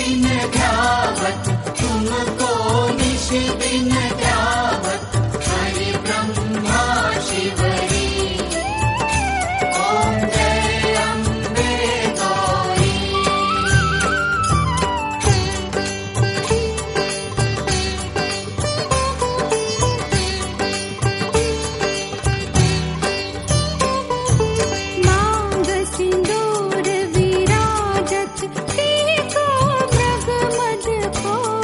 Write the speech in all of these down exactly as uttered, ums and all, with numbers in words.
दिन ध्यावत तुमको निश दिन ध्यावत हरि ब्रह्मा शिवरी ओम जय अम्बे गौरी। मांग सिंदूर विराजत टीको मृग मद को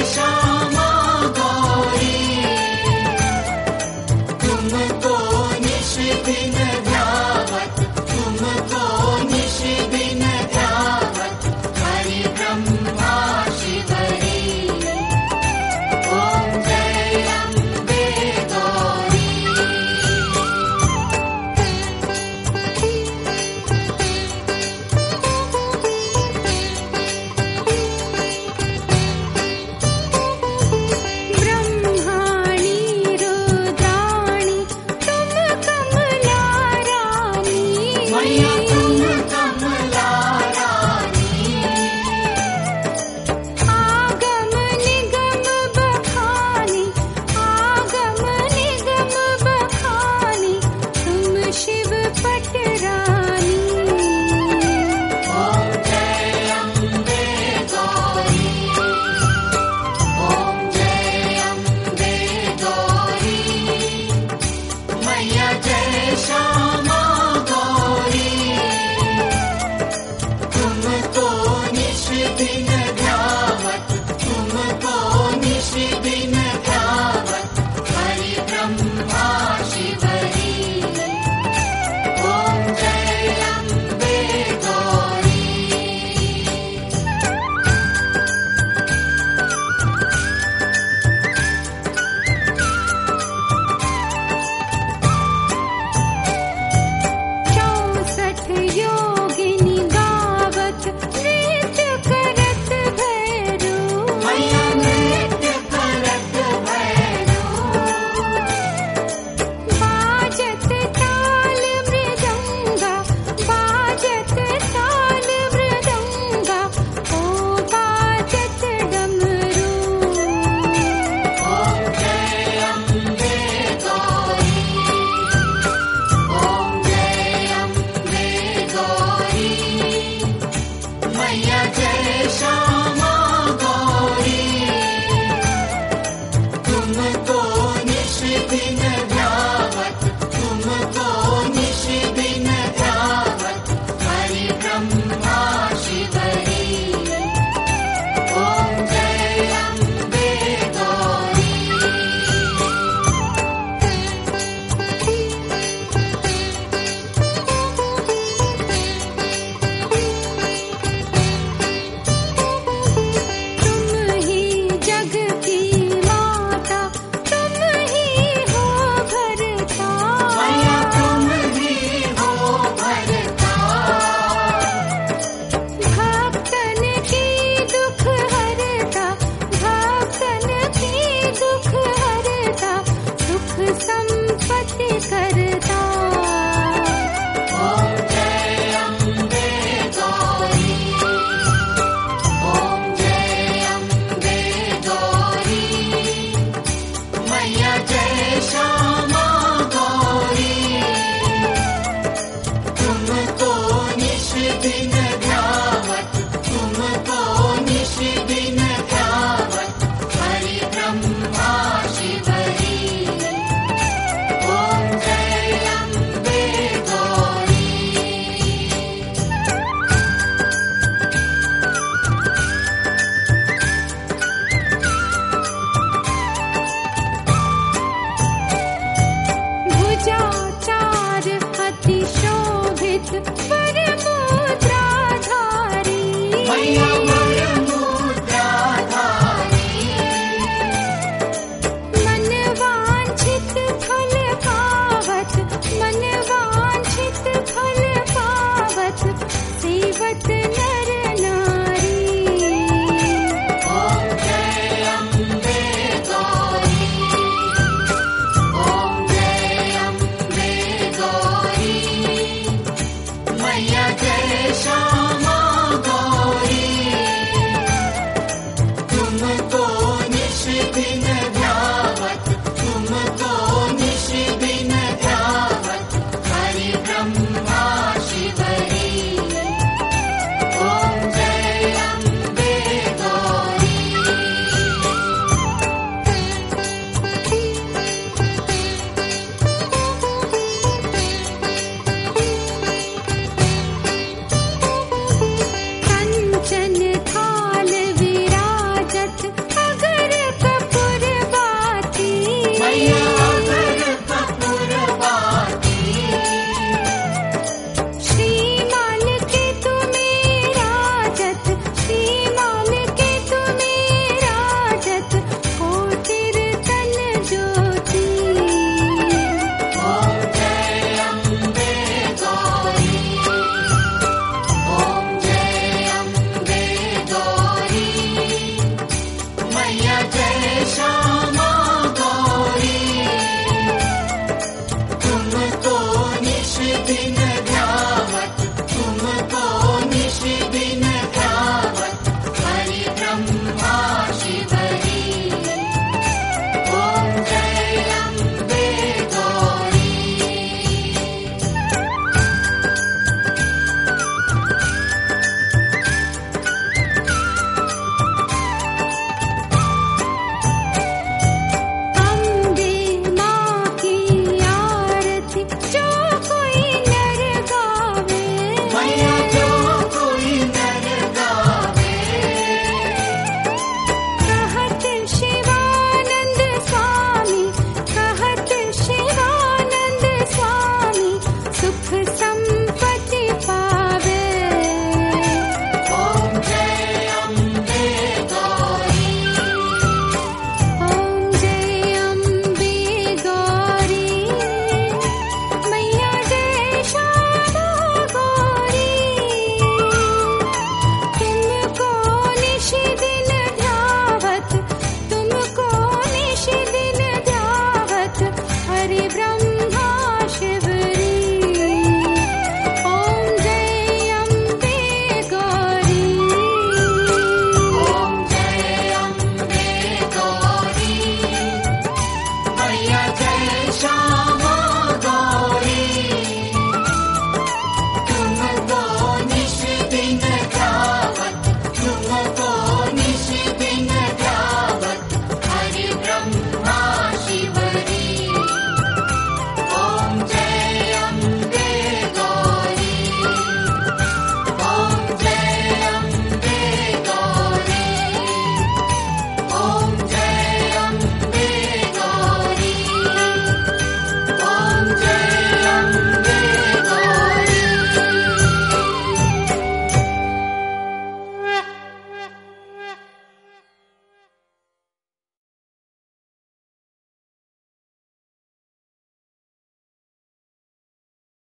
श्यामा गौरी तुमको निश दिन ध्यावत तुमको निश दिन ध्यावत हरि ब्रह्मा शिवरी ओम जय अम्बे गौरी ब्रह्माणी रुद्राणी तुम कमला रानी मैया तुम कमला रानी आगम निगम बखानी आगम निगम बखानी तुम शिव पटरानी ओम जय अम्बे गौरी ओम जय अम्बे गौरी मैया जय श्यामा गौरी तुमको निश दिन ध्यावत तुमको निश दिन ध्यावत हरि ब्रह्मा शिवरी ओम जय अम्बे गौरी चौसठ योगिनी गावत नृत्य करत भैरू मैया नृत्य करत भैरू बाजत ताल मृदंगा बाजत ताल मृदंगा ओ बाजत डमरू ओम जय अम्बे गौरी ओम जय अम्बे गौरी मैया जय श्यामा गौरी तुमको निश दिन ध्यावत तुमको निश दिन ध्यावत हरि ब्रह्मा शिवरी ओम जय अम्बे गौरी तुम ही जग की माता तुम ही हो भरता मैया तुम ही हो भरता भक्तन की दुख हरता भक्तन की दुख हरता सुख संपत्ति करता ओम जय अम्बे गौरी ओम जय अम्बे गौरी मैया जय श्यामा गौरी तुमको निश दिन ध्यावत तुमको निश दिन ध्यावत हरि ब्रह्मा शिवरी ओम जय अम्बे गौरी भुजा चार अति शोभित वरमुद्राधारी मैया वरमुद्राधारी मन वांछित फल पावत मन वांछित फल पावत सेवत नर नारी ओम जय अम्बे गौरी ओम जय अम्बे गौरी मैया जय श्यामा गौरी तुमको निश दिन ध्यावत तुमको निश दिन ध्यावत हरि ब्रह्मा शिवरी ओम जय अम्बे गौरी कंचन थाल विराजत अगर दिशा